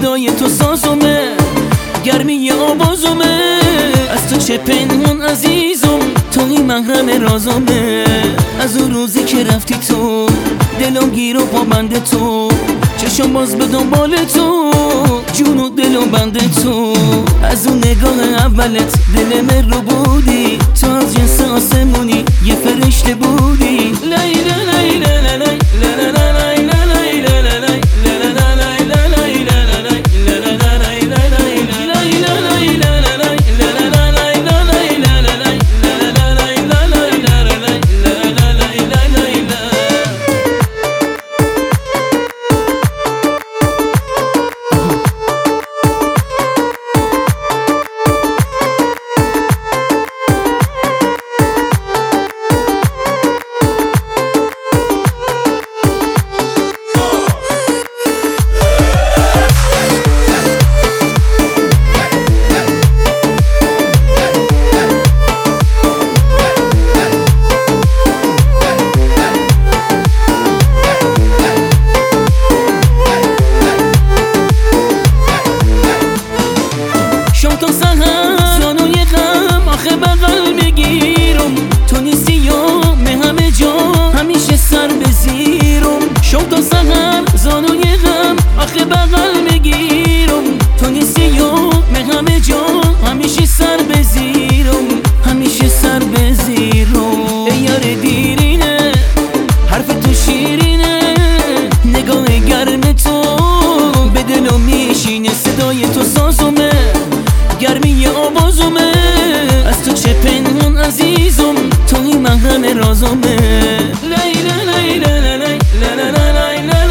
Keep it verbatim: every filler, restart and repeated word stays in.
صدای تو سازمه، گرمی آوازمه. از تو چه پنهون عزیزم، توی محرم رازمه. از اون روزی که رفتی تو، دلم گیر و پابند تو، چشم باز به دنبال تو، جون و دل و بند تو. از اون نگاه اولت دل من رو بودی، تو از جنس آسمونی یه فرشته بودی. لیلا لیلا لیلا تو سهر زانوی غم آخه بغل بگیرم، تو نیستی یوم همه جا همیشه سر بزیرم. شو تا سهر زانوی غم آخه بغل بگیرم، تو نیستی یوم همه جا همیشه سر بزیرم، همیشه سر بزیرم. ای یار دیرینه حرف تو شیرینه، نگاه گرم تو به دلم میشینه. صدای تو سازمه، گرمی آوازمه. از تو چه پنهون عزیزم، توی محرم رازمه. لیلا لیلا لیلا لیلا لیلا